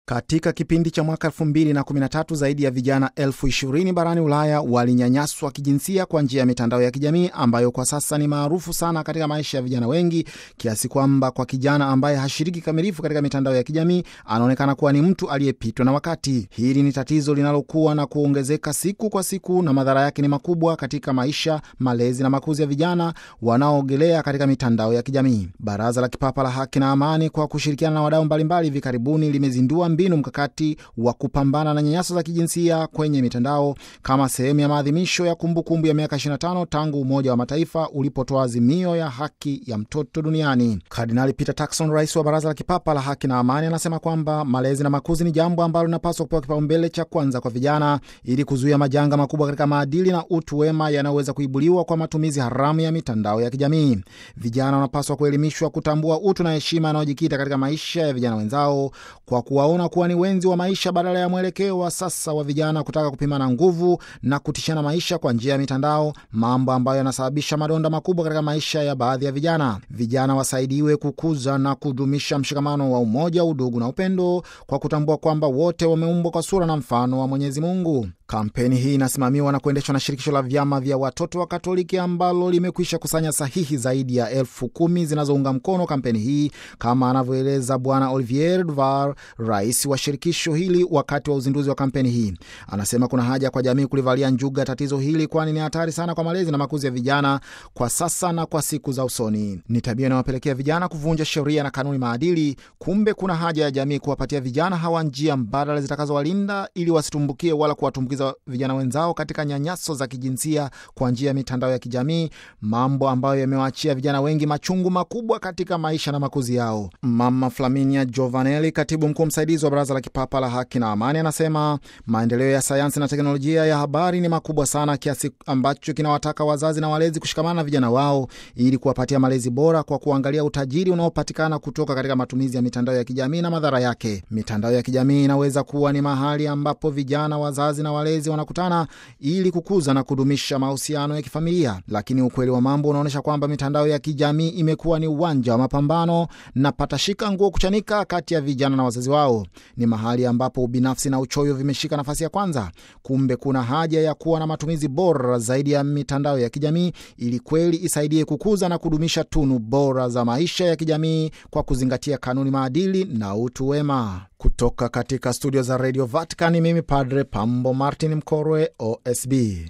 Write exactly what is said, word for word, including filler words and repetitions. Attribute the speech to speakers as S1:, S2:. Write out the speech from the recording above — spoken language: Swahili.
S1: Katika kipindi cha mwaka elfu mbili na kumi na tatu zaidi ya vijana elfu ishirini barani Ulaya walinyanyaswa kijinsia kwa njia ya mitandao ya kijamii ambayo kwa sasa ni maarufu sana katika maisha ya vijana wengi, kiasi kwamba kwa kijana ambaye hashiriki kamilifu katika mitandao ya kijamii anaonekana kuwa ni mtu aliyepitwa na wakati. Hili ni tatizo linalokuwa na kuongezeka siku kwa siku, na madhara yake ni makubwa katika maisha, malezi na makuzi ya vijana wanaoogelea katika mitandao ya kijamii. Baraza la Kipapa la Haki na Amani kwa kushirikiana na wadau mbalimbali hivi karibuni limezindua mbinu mkakati wa kupambana na nyanyaso za kijinsia kwenye mitandao kama sehemu ya maadhimisho ya kumbukumbu ya miaka ishirini na tano tangu Umoja wa Mataifa ulipotoa azimio ya haki ya mtoto duniani. Kardinali Peter Turkson, rais wa Baraza la Kipapa la Haki na Amani, anasema kwamba malezi na makuzi ni jambo ambalo linapaswa kupewa kipaumbele cha kwanza kwa vijana ili kuzuia majanga makubwa katika maadili na utu wema yanayoweza kuibuliwa kwa matumizi haramu ya mitandao ya kijamii. Vijana wanapaswa kuelimishwa kutambua utu na heshima yanayojikita katika maisha ya vijana wenzao, kwa kuwaona kuwa ni wenzi wa maisha badala ya mwelekeo wa sasa wa vijana kutaka kupimana nguvu na kutishana maisha kwa njia ya mitandao, mambo ambayo yanasababisha madonda makubwa katika maisha ya baadhi ya vijana. Vijana wasaidiwe kukuza na kudumisha mshikamano wa umoja, udugu na upendo, kwa kutambua kwamba wote wameumbwa kwa sura na mfano wa Mwenyezi Mungu. Kampeni hii inasimamiwa na kuendeshwa na shirikisho la vyama vya watoto wa Katoliki ambalo limekwisha kusanya sahihi zaidi ya elfu kumi zinazounga mkono kampeni hii, kama anavyoeleza Bwana Olivier Duvar, rais wa shirikisho hili wakati wa uzinduzi wa kampeni hii. Anasema kuna haja kwa jamii kulivalia njuga tatizo hili, kwani ni hatari sana kwa malezi na makuzi ya vijana kwa sasa na kwa siku za usoni. Ni tabia inayopelekea vijana kuvunja sheria na kanuni maadili. Kumbe kuna haja ya jamii kuwapatia vijana hawa njia mbadala zitakazowalinda ili wasitumbukie wala kuwatumbukiza vijana wenzao katika nyanyaso za kijinsia kwa njia ya mitandao ya kijamii, mambo ambayo yamewaachia vijana wengi machungu makubwa katika maisha na makuzi yao. Mama Flaminia Giovanelli, katibu mkuu msaidizi wa Baraza la Kipapa la Haki na Amani, anasema maendeleo ya sayansi na teknolojia ya habari ni makubwa sana kiasi ambacho kinawataka wazazi na walezi kushikamana na vijana wao ili kuwapatia malezi bora, kwa kuangalia utajiri unaopatikana kutoka katika matumizi ya mitandao ya kijamii na madhara yake. Mitandao ya kijamii inaweza kuwa ni mahali ambapo vijana, wazazi na walezi wanakutana ili kukuza na kudumisha mahusiano ya kifamilia, lakini ukweli wa mambo unaonyesha kwamba mitandao ya kijamii imekuwa ni uwanja wa mapambano na patashika nguo kuchanika kati ya vijana na wazazi wao. Ni mahali ambapo ubinafsi na uchoyo vimeshika nafasi ya kwanza. Kumbe kuna haja ya kuwa na matumizi bora zaidi ya mitandao ya kijamii ili kweli isaidie kukuza na kudumisha tunu bora za maisha ya kijamii kwa kuzingatia kanuni, maadili na utu wema. Kutoka katika studio za Radio Vatican, mimi Padre Pambo Martin Mkorwe, O S B.